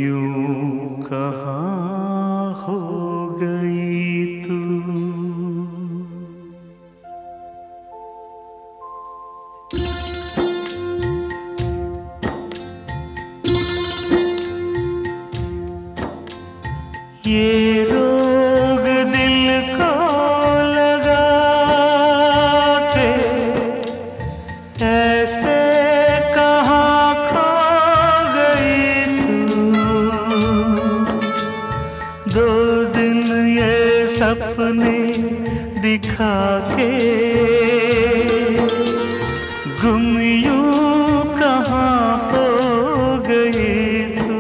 यूं कहाँ हो गई तू। ये रोग दिल को लगा के ऐसे कहाँ खो गई तू। 2 दिन ये सपने दिखा के गुम यूं कहाँ हो गई तू।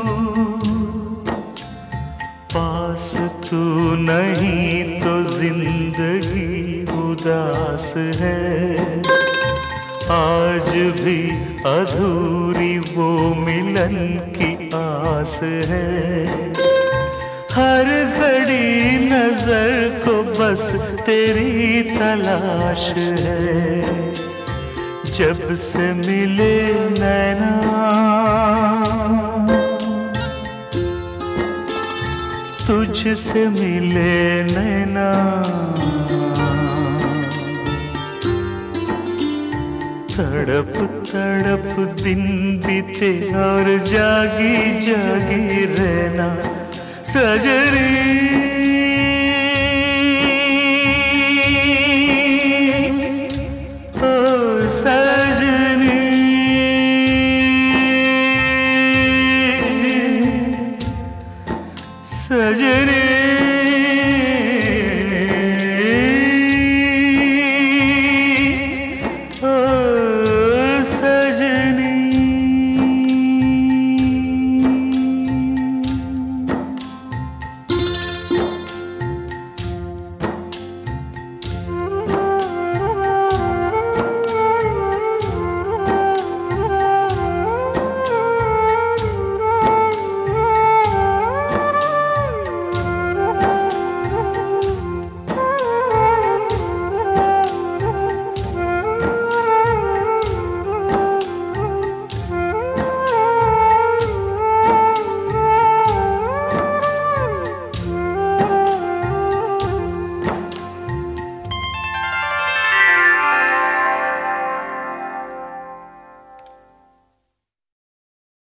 पास तू नहीं तो जिंदगी उदास है। आज भी अधूरी वो मिलन की आस है। हर घड़ी नजर को बस तेरी तलाश है। जब से मिले नैना तुझसे मिले नैना, तड़प तड़प दिन बीते और जागी जागी रहना सजरी।